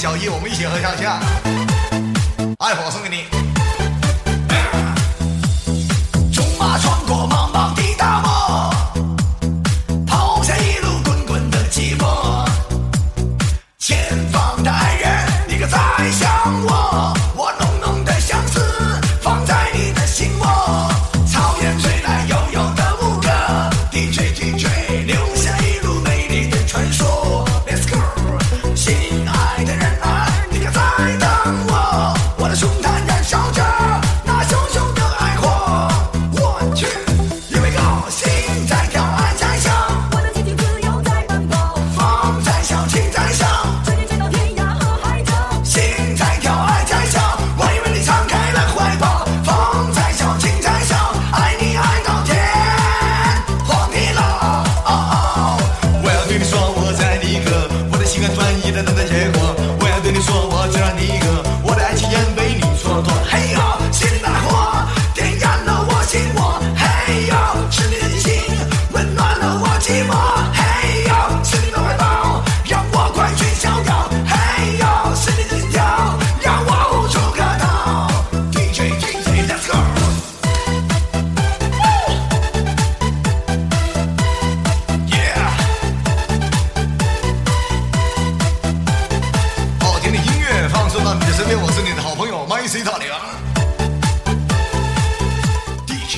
小姨，我们一起合唱一下。爱火送给你。纵马穿过茫茫的大漠，抛下一路滚滚的寂寞。前方的爱人，你可在想我？我浓浓的相思放在你的心窝。草原吹来悠悠的牧歌，低吹低吹，留下一路美丽的传说。Let's go， 心爱的人啊，你可在等我？我的胸膛燃烧着那熊熊的爱火。我去，因为高心在跳，爱在响， 我的激情自由在奔跑， 风在笑，情在响， 追寻到天涯和海角。 心在跳，爱在响，我以为你敞开了怀抱。风在笑，情在响，爱你爱到天荒地老。我要对你说，我最爱你一个，我的心甘专一的等待结果。我要对你说，我最爱你一个，我的爱情也被你蹉跎。嘿呦，心里的火点燃了我心窝。嘿呦，是你的激情温暖了我寂寞。嘿呦，是你的怀抱让我快去逍遥。嘿呦，是你的心跳让我无处可逃。DJ Let's go。好听的音乐放送到你的身边，我是你的好朋友麦 C 大梁 DJ。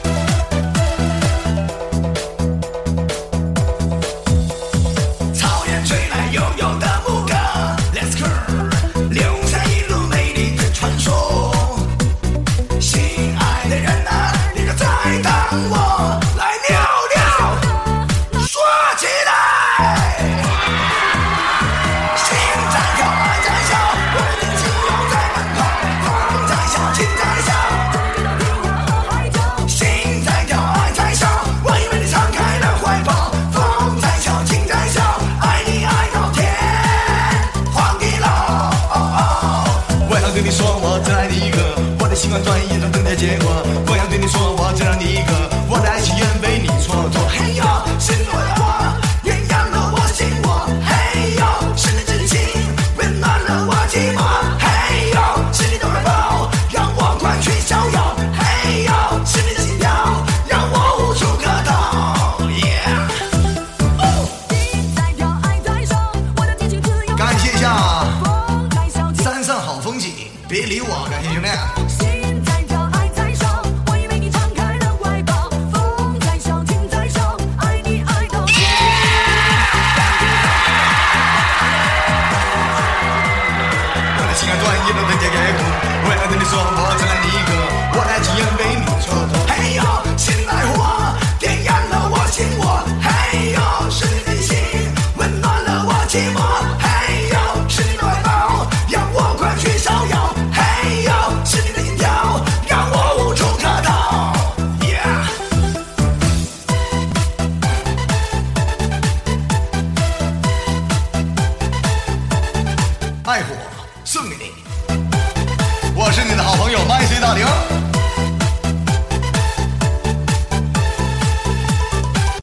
草原吹来悠悠的牧歌 ，Let's go， 留下一路美丽的传说。心爱的人啊，你可在等我？来聊聊，说起来。心在跳，爱在笑，我的年轻又在奔跑。风在笑，情在响， 追到天涯和海角。 心在跳，爱在响，我以为你敞开了怀抱。风在笑，情在响，爱你爱到天荒地老。我要对你说，我最爱你一个，我的心甘专一的等待结果。我要对你说，我最爱你一个，我的爱情愿被你蹉跎。嘿呦，是你的火点燃了我心窝。嘿呦，是你的激情温暖了我寂寞。嘿呦，是你的怀抱让我快去逍遥。嘿呦，是你的心跳让我无处可逃。Yeah， 心在跳，爱在响，我的激情自由。 感谢一下风在笑，情山上好风景，别理我，感谢兄弟。 心在跳，爱在响，我以为你敞开了怀抱。风在笑，情在响，爱你爱到天。 我的心甘专一的等待结果。我要对你说，我最爱你一个，我的爱情愿被你蹉跎。嘿呦，心里的火点燃了我心窝。嘿呦，是你的心温暖了我寂寞。嘿呦，是你的怀抱让我快去逍遥。嘿呦，是你的心跳让我无处可逃。Yeah。爱火送给你，我是你的好朋友麦 C 大玲。